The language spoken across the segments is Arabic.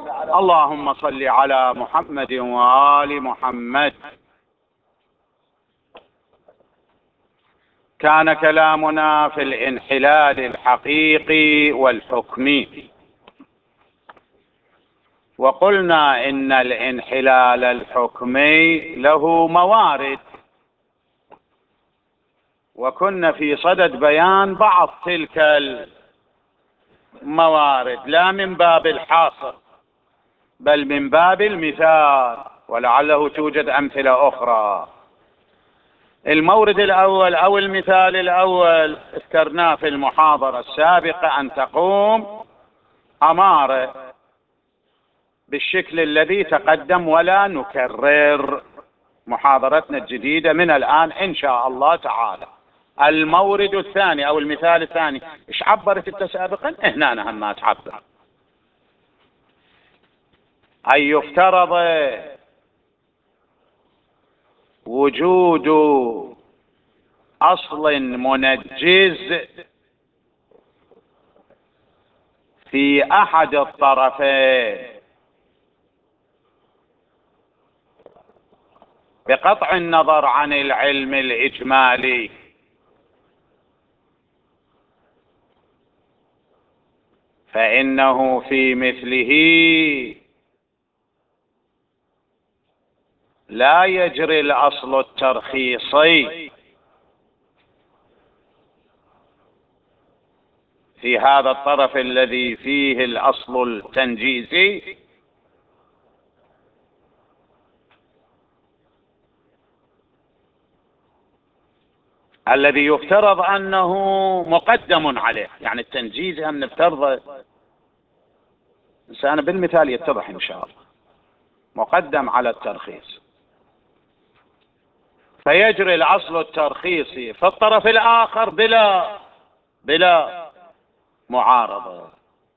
اللهم صل على محمد وآل محمد. كان كلامنا في الانحلال الحقيقي والحكمي، وقلنا إن الانحلال الحكمي له موارد، وكنا في صدد بيان بعض تلك الموارد، لا من باب الحاصر بل من باب المثال، ولعله توجد أمثلة أخرى. المورد الأول أو المثال الأول اذكرناه في المحاضرة السابقة، أن تقوم أمارة بالشكل الذي تقدم، ولا نكرر محاضرتنا الجديدة من الآن إن شاء الله تعالى. المورد الثاني أو المثال الثاني، إيش عبرت انت سابقا؟ هنا هم ما تعبر. أن يفترض وجود أصل منجز في أحد الطرفين بقطع النظر عن العلم الإجمالي، فإنه في مثله لا يجري الأصل الترخيصي في هذا الطرف الذي فيه الأصل التنجيزي، الذي يفترض أنه مقدم عليه. يعني التنجيز هم نفترض، أنا بالمثال يتضح إن شاء الله، مقدم على الترخيص، فيجري الأصل الترخيصي في الطرف الآخر بلا معارضة،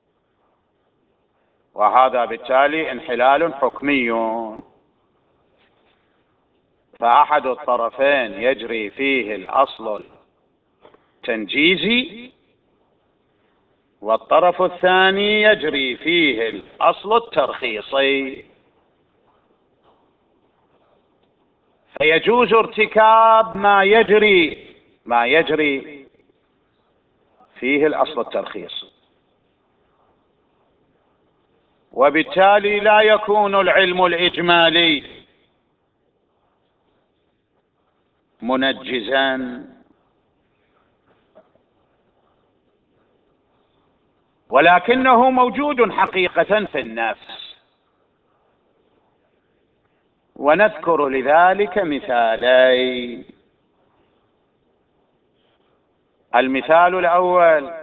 وهذا بالتالي انحلال حكمي. فأحد الطرفين يجري فيه الأصل التنجيزي، والطرف الثاني يجري فيه الأصل الترخيصي، فيجوز ارتكاب ما يجري فيه الأصل الترخيصي، وبالتالي لا يكون العلم الإجمالي منجزا، ولكنه موجود حقيقة في النفس. ونذكر لذلك مثالين. المثال الأول: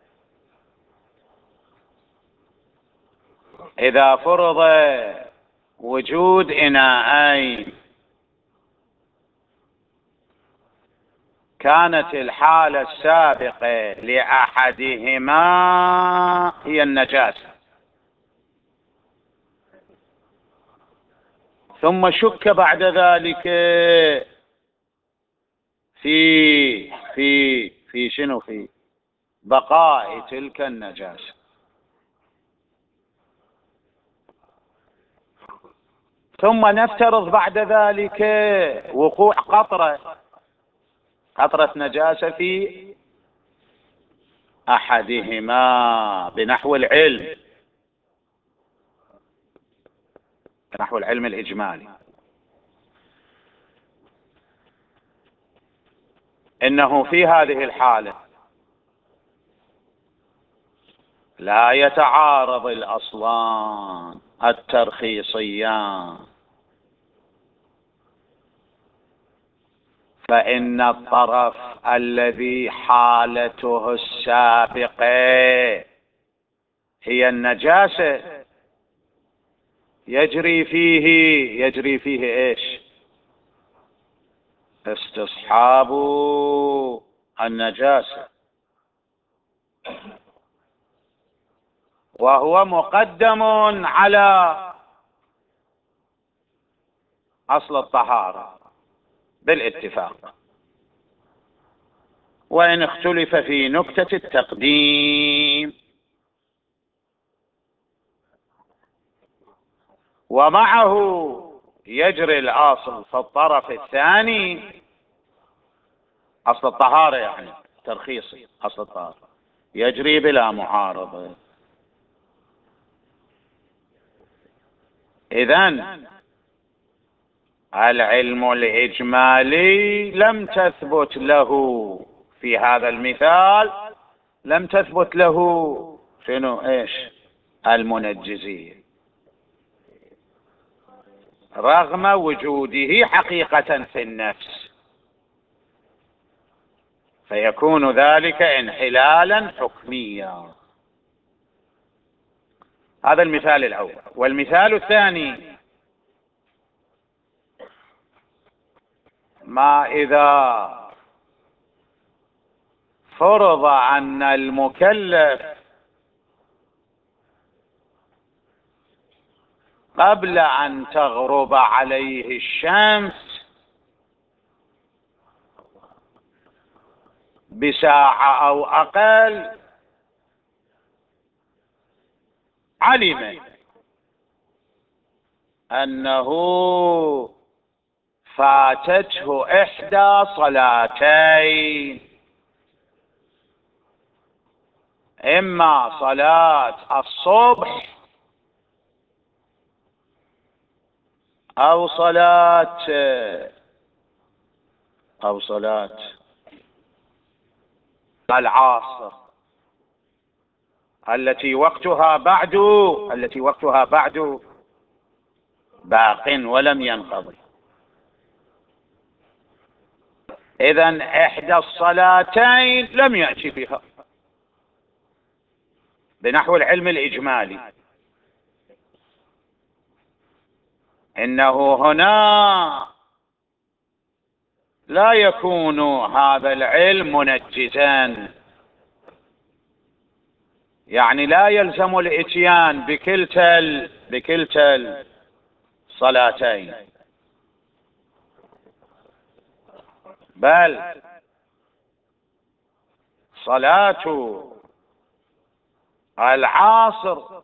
إذا فرض وجود إناءين، كانت الحالة السابقة لأحدهما هي النجاسة، ثم شك بعد ذلك في بقاء تلك النجاسة، ثم نفترض بعد ذلك وقوع قطرة نجاسة في أحدهما بنحو العلم الإجمالي. إنه في هذه الحالة لا يتعارض الأصلان الترخيصيان، فإن الطرف الذي حالته السابقة هي النجاسة يجري فيه إيش؟ استصحاب النجاسة، وهو مقدم على أصل الطهارة بالاتفاق، وإن اختلف في نكتة التقديم. ومعه يجري الأصل في الطرف الثاني، أصل الطهارة يعني ترخيصي، أصل الطهارة يجري بلا معارضة. إذن العلم الإجمالي لم تثبت له في هذا المثال، لم تثبت له شنو ايش المنجزية، رغم وجوده حقيقة في النفس، فيكون ذلك انحلالا حكميا. هذا المثال الأول. والمثال الثاني: ما إذا فرض أن المكلف قبل أن تغرب عليه الشمس بساعة أو أقل علم أنه فاتته إحدى صلاتين، إما صلاة الصبح أو صلاة العصر التي وقتها بعد باق ولم ينقضي. إذن إحدى الصلاتين لم يأتي بها بنحو العلم الإجمالي. إنه هنا لا يكون هذا العلم منجزا، يعني لا يلزم الإتيان بكلتا الصلاتين، بل صلاة العصر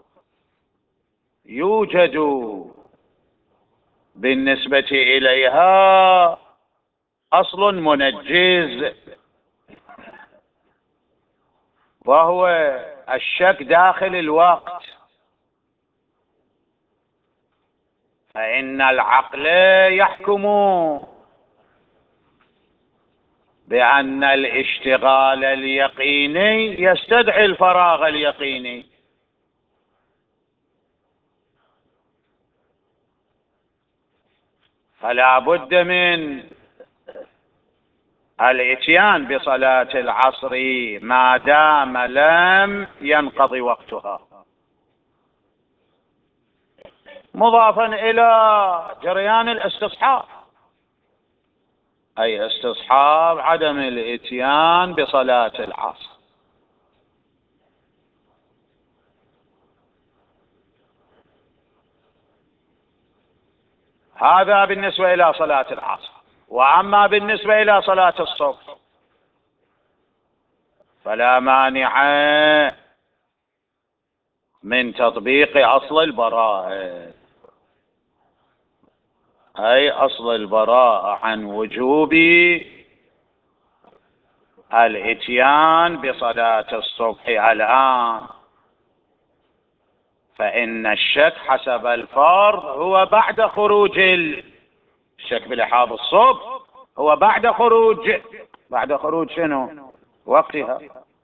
يوجد بالنسبة إليها أصل منجز، وهو الشك داخل الوقت. فإن العقل يحكم بأن الاشتغال اليقيني يستدعي الفراغ اليقيني، فلا بد من الاتيان بصلاة العصر ما دام لم ينقضي وقتها، مضافا إلى جريان الاستصحاب، أي استصحاب عدم الاتيان بصلاة العصر. هذا بالنسبة إلى صلاة العصر. وأما بالنسبة إلى صلاة الصبح فلا مانع من تطبيق أصل البراءة، أي أصل البراءة عن وجوب الإتيان بصلاة الصبح الآن، فإن الشك حسب الفرض هو بعد خروج الشك بلحاظ الصبح هو بعد خروج شنو وقتها.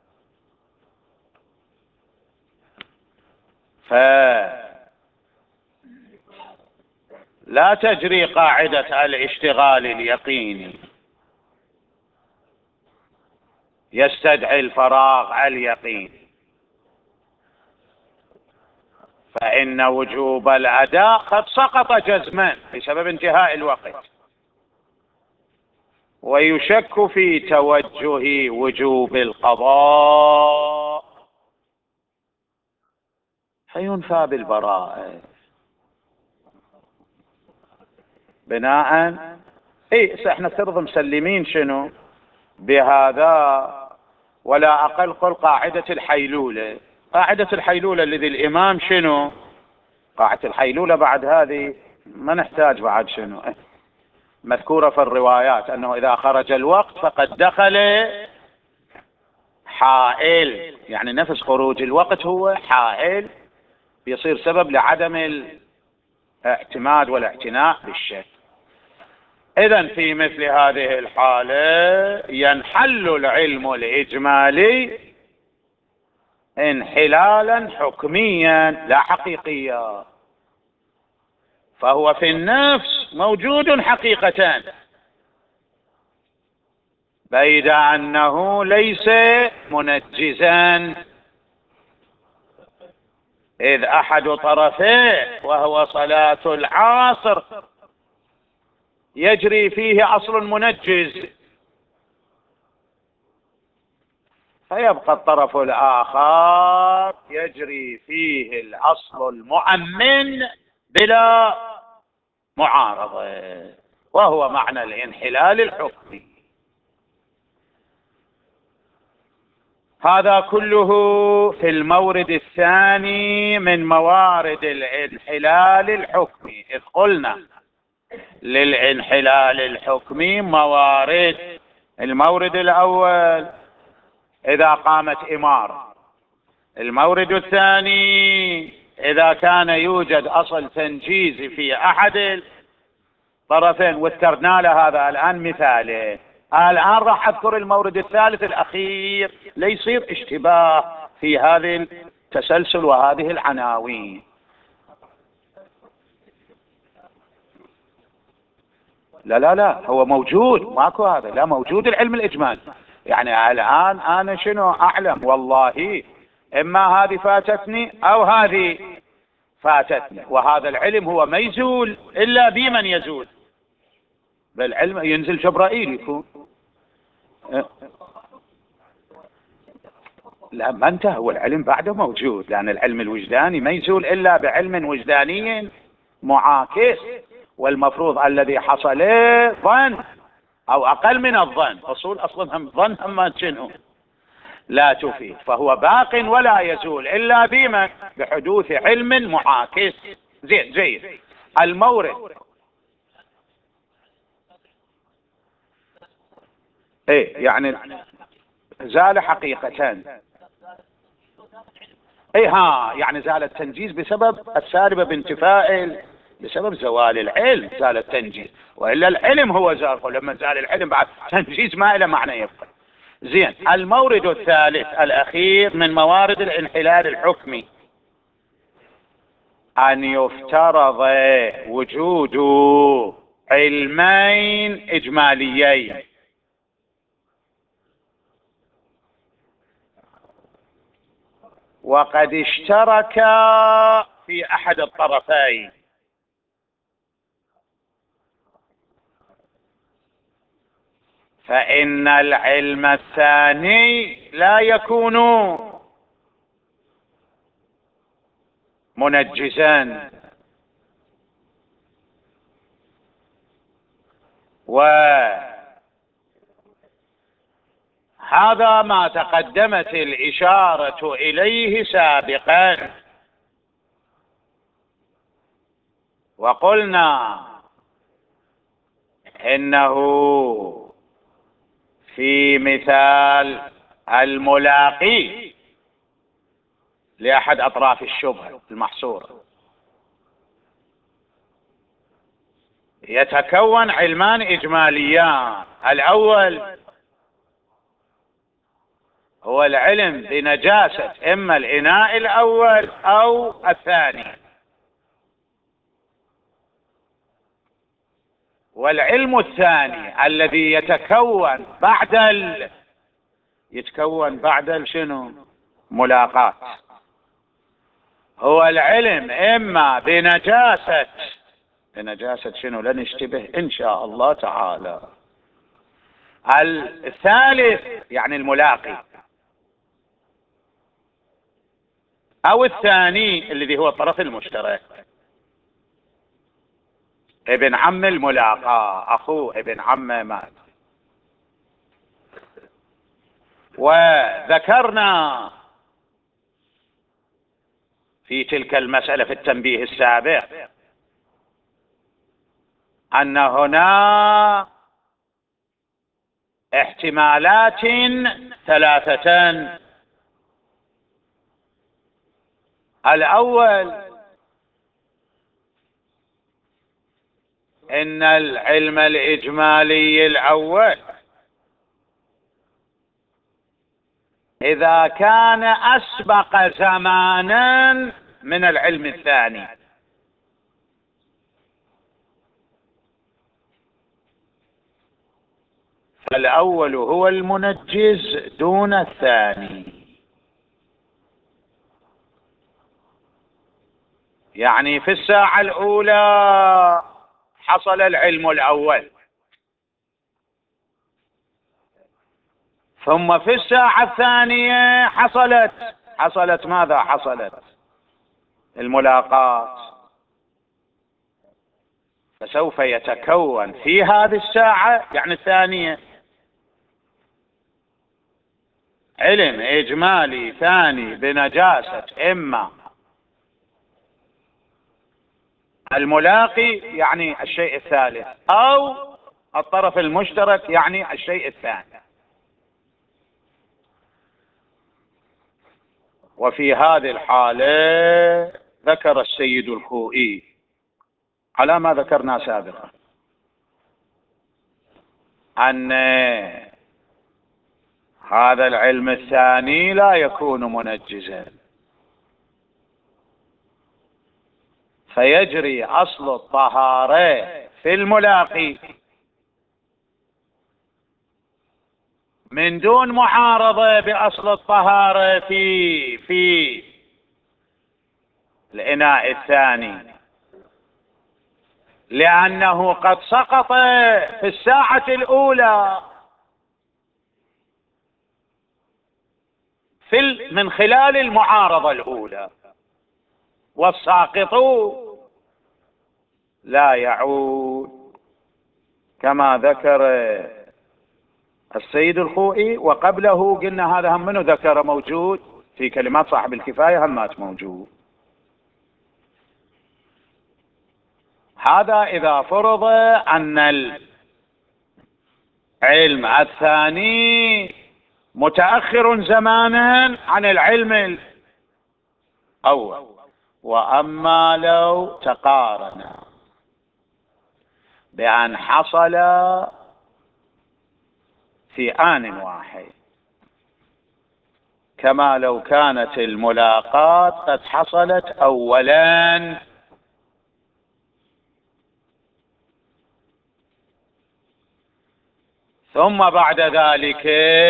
فلا تجري قاعدة الاشتغال اليقيني يستدعي الفراغ اليقيني، فإن وجوب الأداء قد سقط جزما بسبب انتهاء الوقت، ويشك في توجه وجوب القضاء فينفى بالبراءة بناء احنا افترض مسلمين شنو بهذا، ولا أقل قل قاعدة الحيلولة الذي الإمام شنو راحت الحيلولة بعد هذه، ما نحتاج بعد شنو، مذكورة في الروايات أنه إذا خرج الوقت فقد دخل حائل، يعني نفس خروج الوقت هو حائل بيصير سبب لعدم الاعتماد والاعتناء بالشيء. إذن في مثل هذه الحالة ينحل العلم الإجمالي انحلالا حكميا لا حقيقيا، فهو في النفس موجود حقيقة، بيد أنه ليس منجزا، إذ أحد طرفيه وهو صلاة العصر يجري فيه أصل منجز، فيبقى الطرف الآخر يجري فيه الأصل المؤمن بلا معارضة، وهو معنى الانحلال الحكمي. هذا كله في المورد الثاني من موارد الانحلال الحكمي، إذ قلنا للانحلال الحكمي موارد. المورد الأول إذا قامت إمارة، المورد الثاني إذا كان يوجد أصل تنجيزي في أحد الطرفين، واذكرنا له هذا الآن مثاله. الآن راح أذكر المورد الثالث الأخير ليصير اشتباه في هذه التسلسل وهذه العناوين. لا هو موجود، ماكو هذا، لا موجود العلم الإجمالي. يعني الآن أنا شنو أعلم؟ والله إما هذه فاتتني أو هذه فاتتني، وهذا العلم هو ما يزول إلا بمن يزول، بالعلم ينزل جبرائيل يكون. لا ما انتهى، هو العلم بعده موجود، لأن العلم الوجداني ما يزول إلا بعلم وجداني معاكس، والمفروض الذي حصل ظن أو أقل من الظن، أصول أصلا هم ظن هم شنو لا تفيد، فهو باق ولا يزول إلا بما بحدوث علم معاكس. زين جيد. المورد ايه يعني زال حقيقة، اي ها يعني زال التنجيز بسبب السالبة بانتفاء، بسبب زوال العلم زال التنجيز، والا العلم هو زال، ولما زال العلم بعد تنجيز ما له معنى يبقى. زين. المورد الثالث الأخير من موارد الانحلال الحكمي أن يفترض وجود علمين إجماليين وقد اشتركا في أحد الطرفين، فإن العلم الثاني لا يكون منجزا، وهذا ما تقدمت الإشارة إليه سابقا، وقلنا إنه في مثال الملاقي لأحد أطراف الشبهة المحصورة يتكون علمان إجماليان. الأول هو العلم بنجاسة إما الإناء الأول أو الثاني، والعلم الثاني الذي يتكون بعد شنو ملاقاة، هو العلم إما بنجاسة شنو، لنشتبه إن شاء الله تعالى. الثالث يعني الملاقي، أو الثاني الذي هو الطرف المشترك، ابن عم الملاقاة، أخوه ابن عمه مات. وذكرنا في تلك المسألة في التنبيه السابق أن هنا احتمالات ثلاثة. الأول إن العلم الإجمالي الأول إذا كان أسبق زمانا من العلم الثاني، فالأول هو المنجز دون الثاني. يعني في الساعة الأولى حصل العلم الأول، ثم في الساعة الثانية حصلت ماذا؟ حصلت الملاقات. فسوف يتكون في هذه الساعة يعني الثانية علم إجمالي ثاني بنجاسة إما الملاقي يعني الشيء الثالث، أو الطرف المشترك يعني الشيء الثاني. وفي هذه الحالة ذكر السيد الخوئي على ما ذكرنا سابقا أن هذا العلم الثاني لا يكون منجزا، فيجري أصل الطهارة في الملاقي من دون معارضة بأصل الطهارة في الإناء الثاني، لأنه قد سقط في الساعة الأولى من خلال المعارضة الأولى، والساقط لا يعود كما ذكر السيد الخوئي. وقبله قلنا هذا هم منه ذكر موجود في كلمات صاحب الكفاية، همات موجود. هذا إذا فرض أن العلم الثاني متأخر زمانا عن العلم الأول. وأما لو تقارن بأن حصل في آن واحد، كما لو كانت الملاقاة قد حصلت أولا ثم بعد ذلك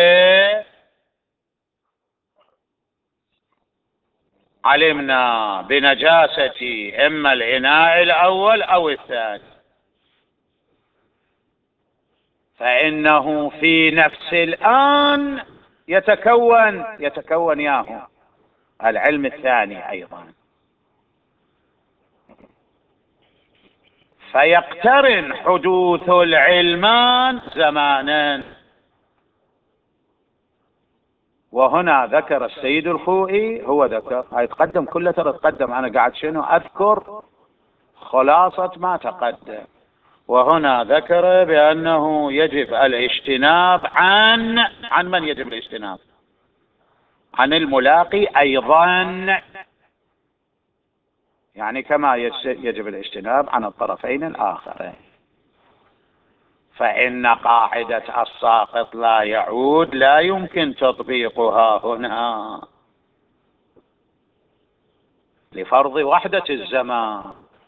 علمنا بنجاسة إما الإناء الأول أو الثاني، فإنه في نفس الآن يتكون ياهو العلم الثاني أيضا، فيقترن حدوث العلمان زمانا. وهنا ذكر السيد الخوئي، هو ذكر هاي تقدم كله، ترى تقدم، أنا قاعد شنو أذكر خلاصة ما تقدم. وهنا ذكر بأنه يجب الاجتناب عن من يجب الاجتناب؟ عن الملاقي أيضا، يعني كما يجب الاجتناب عن الطرفين الآخرين. فإن قاعدة الساقط لا يعود لا يمكن تطبيقها هنا لفرض وحدة الزمان،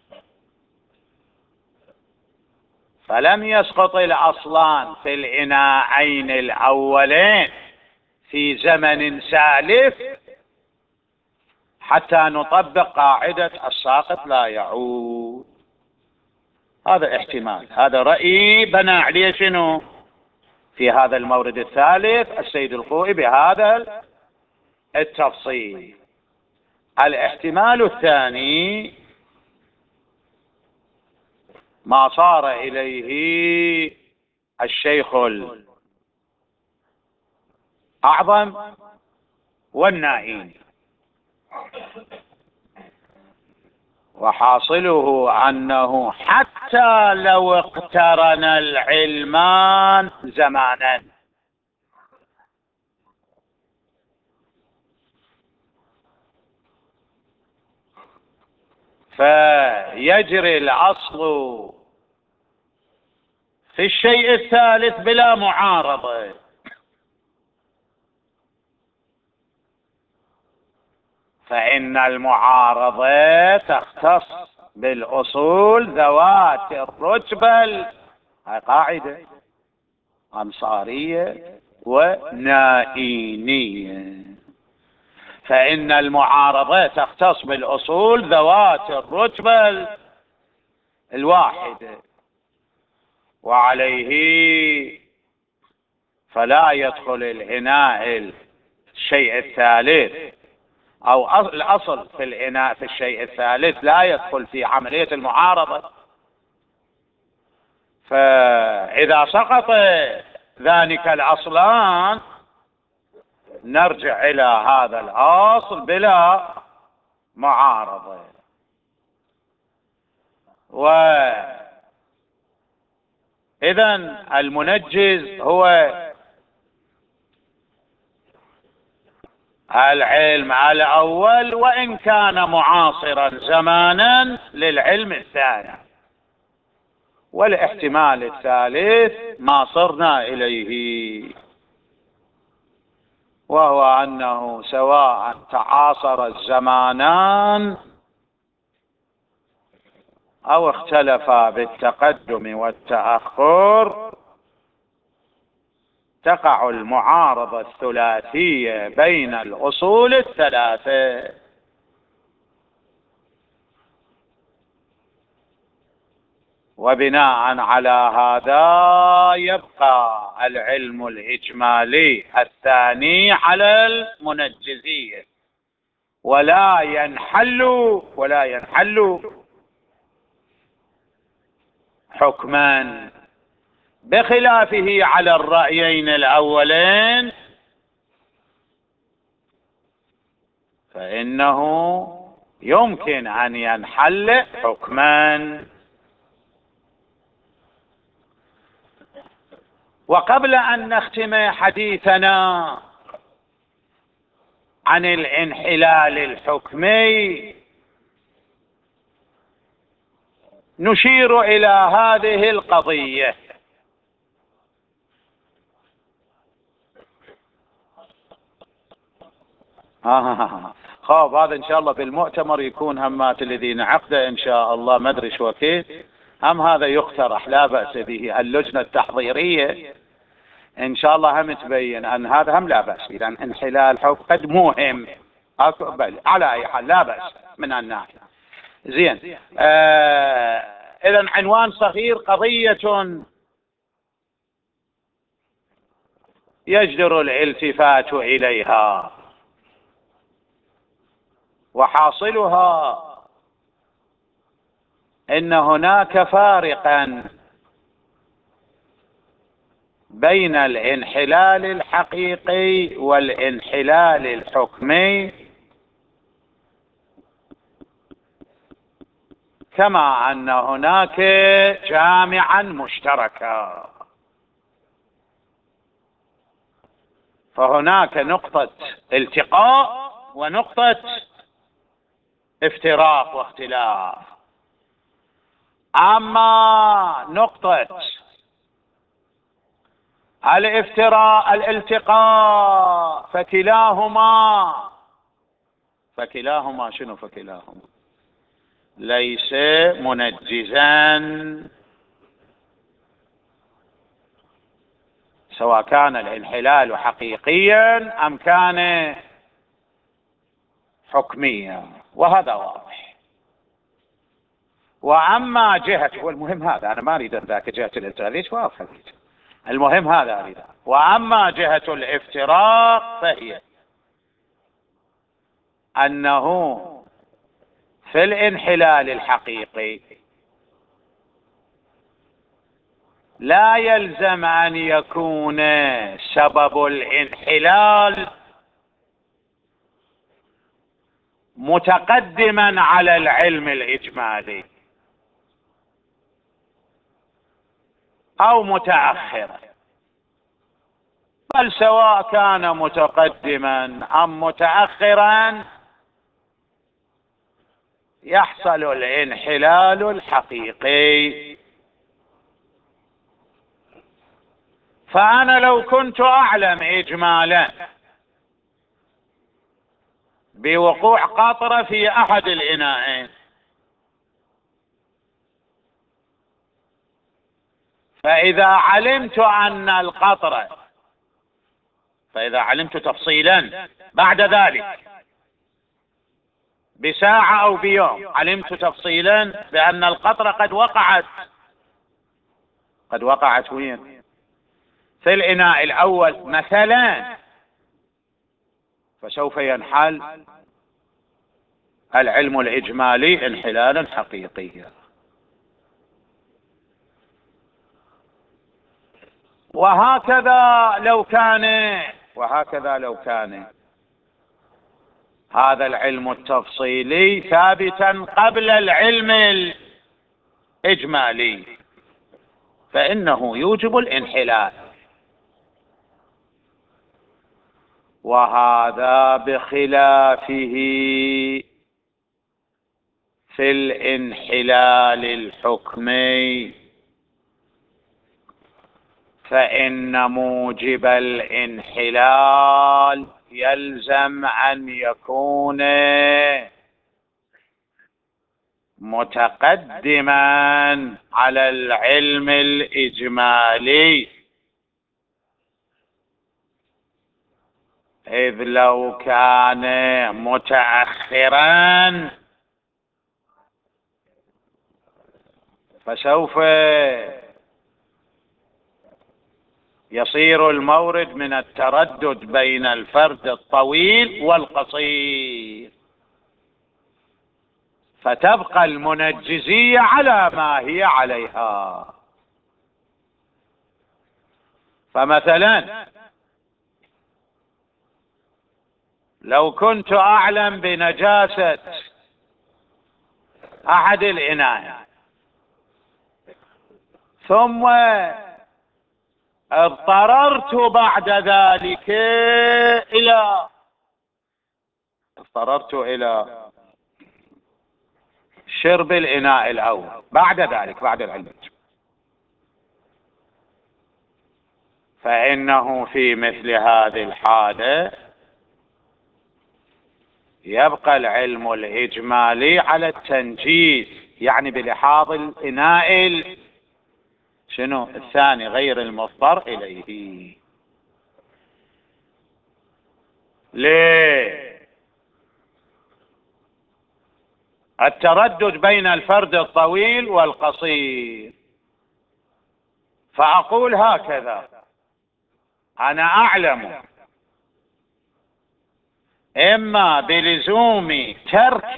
فلم يسقط الأصلان في الإناءين الأولين في زمن سالف حتى نطبق قاعدة الساقط لا يعود. هذا احتمال، هذا رأيي بنى عليه شنو في هذا المورد الثالث السيد الخوئي بهذا التفصيل. الاحتمال الثاني ما صار إليه الشيخ الأعظم والنائين، وحاصله أنه حتى لو اقترن العلمان زمانا فيجري الأصل في الشيء الثالث بلا معارضة، فإن المعارضة تختص بالأصول ذوات الرتبة، هاي قاعدة أنصارية ونائينية، فإن المعارضة تختص بالأصول ذوات الرتبة الواحدة، وعليه فلا يدخل الإناء الشيء الثالث أو الأصل في الإناء في الشيء الثالث لا يدخل في عملية المعارضة. فإذا سقط ذلك الأصلان نرجع إلى هذا الأصل بلا معارضة. وإذن المنجز هو العلم الأول وإن كان معاصرا زمانا للعلم الثاني، والاحتمال الثالث ما صرنا إليه، وهو أنه سواء تعاصر الزمانان أو اختلفا بالتقدم والتأخر تقع المعارضة الثلاثية بين الأصول الثلاثة. وبناء على هذا يبقى العلم الإجمالي الثاني على المنجزية ولا ينحل حكما، بخلافه على الرأيين الأولين فإنه يمكن أن ينحل حكما. وقبل أن نختم حديثنا عن الانحلال الحكمي نشير إلى هذه القضية. خاب هذا إن شاء الله بالمؤتمر يكون همات الذين عقده إن شاء الله، ما أدري شو كيف هم هذا يقترح، لا بأس به. اللجنة التحضيرية إن شاء الله هم تبين أن هذا هم لا بأس، إذا انحلال حكم قد مهم بل على أي حال لا بأس من الناحية. زين. إذا عنوان صغير، قضية يجدر الالتفات إليها، وحاصلها إن هناك فارقا بين الانحلال الحقيقي والانحلال الحكمي، كما أن هناك جامعا مشتركا. فهناك نقطة التقاء ونقطة افتراق واختلاف. أما نقطة الالتقاء فكلاهما شنو؟ فكلاهما ليس منجزا، سواء كان الانحلال حقيقيا أم كان حكميا، وهذا واضح. وأما جهة، والمهم هذا أنا ما أريد ذاك جهة الالتقاء، ليش واضح، المهم هذا أريد. وأما جهة الافتراق فهي أنه في الانحلال الحقيقي لا يلزم أن يكون سبب الانحلال متقدما على العلم الإجمالي أو متأخرا، بل سواء كان متقدما أم متأخرا يحصل الانحلال الحقيقي. فأنا لو كنت أعلم إجمالا بوقوع قطرة في أحد الإناءين، فإذا علمت تفصيلا بعد ذلك بساعة أو بيوم، علمت تفصيلا بأن القطرة قد وقعت وين؟ في الإناء الأول مثلا، فسوف ينحل العلم الإجمالي انحلالا حقيقيا. وهكذا لو كان هذا العلم التفصيلي ثابتا قبل العلم الإجمالي فإنه يوجب الانحلال، وهذا بخلافه في الانحلال الحكمي، فإن موجب الانحلال يلزم أن يكون متقدما على العلم الإجمالي، إذ لو كان متأخرا فسوف يصير المورد من التردد بين الفرد الطويل والقصير، فتبقى المنجزية على ما هي عليها. فمثلا لو كنت أعلم بنجاسة أحد الإناء ثم اضطررت بعد ذلك إلى شرب الإناء الأول بعد ذلك بعد العلم، فإنه في مثل هذه الحالة يبقى العلم الإجمالي على التنجيز، يعني بلحاظ الإناء الثاني غير المضطر إليه. ليه؟ التردد بين الفرد الطويل والقصير. فأقول هكذا: أنا أعلم إما بلزوم ترك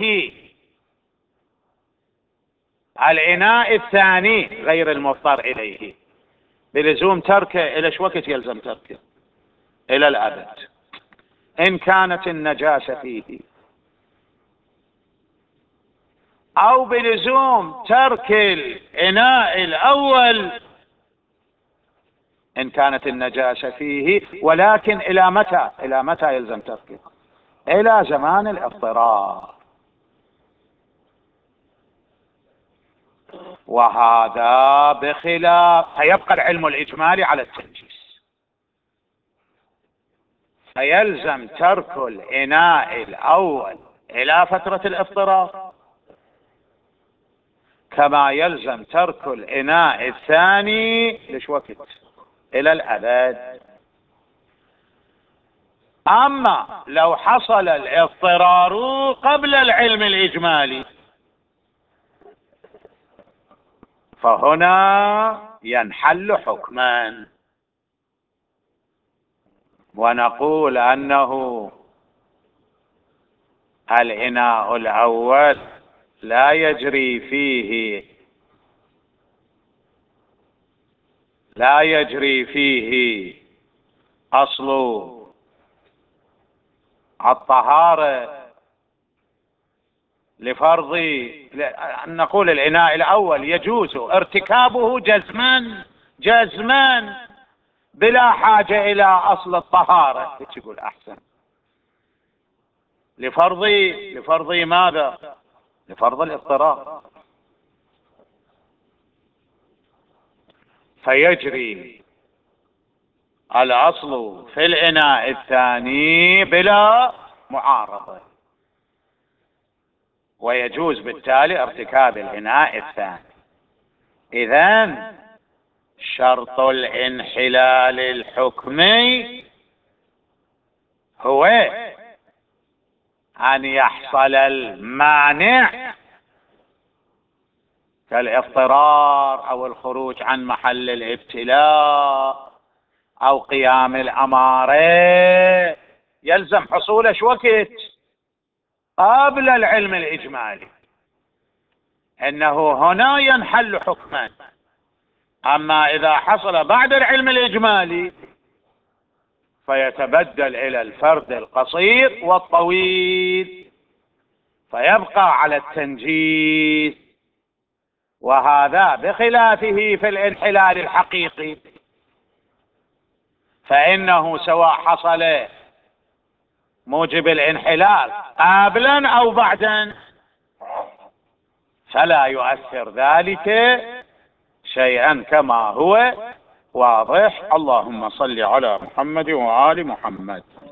الإناء الثاني غير المضطر إليه، بلزوم تركه إلى شو وقت يلزم تركه؟ إلى الأبد إن كانت النجاسة فيه، أو بلزوم ترك الإناء الأول إن كانت النجاسة فيه، ولكن إلى متى يلزم تركه؟ إلى زمان الاضطرار. وهذا بخلاف، فيبقى العلم الإجمالي على التنجيز، فيلزم ترك الإناء الأول إلى فترة الاضطرار كما يلزم ترك الإناء الثاني لش وقت؟ إلى الأبد. أما لو حصل الاضطرار قبل العلم الإجمالي فهنا ينحل حكما، ونقول أنه الإناء الأول لا يجري فيه أصل الطهارة لفرض نقول الإناء الأول يجوز ارتكابه جزما بلا حاجة إلى أصل الطهارة، تقول أحسن. لفرض ماذا؟ لفرض الاضطرار. فيجري الأصل في الإناء الثاني بلا معارضة، ويجوز بالتالي ارتكاب الإناء الثاني. إذن شرط الانحلال الحكمي هو أن يحصل المانع كالاضطرار أو الخروج عن محل الابتلاء أو قيام الأمارة، يلزم حصول ايش وقت؟ قبل العلم الإجمالي، إنه هنا ينحل حكما. أما إذا حصل بعد العلم الإجمالي فيتبدل إلى الفرد القصير والطويل، فيبقى على التنجيس، وهذا بخلافه في الانحلال الحقيقي، فإنه سواء حصل موجب الانحلال قبلا أو بعدا فلا يؤثر ذلك شيئا كما هو واضح. اللهم صل على محمد وآل محمد.